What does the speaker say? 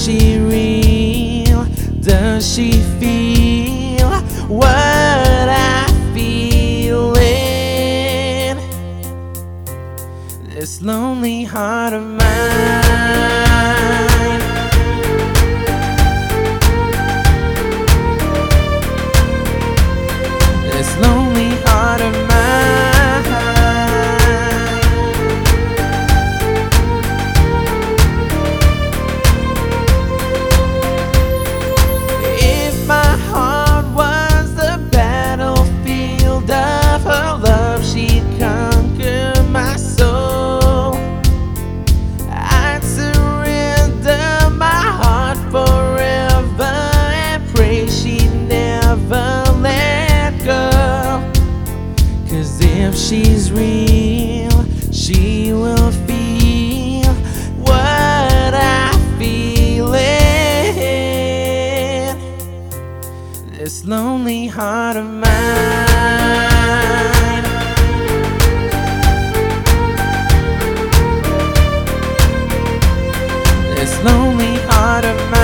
she real? Does she feel what I feel in this lonely heart of mine? This lonely heart of mine. If my heart was the battlefield of her love, she'd conquer my soul. I'd surrender my heart forever and pray she'd never let go. 'Cause if she's real, she will feel what I feel in this lonely heart of mine. This lonely heart of mine.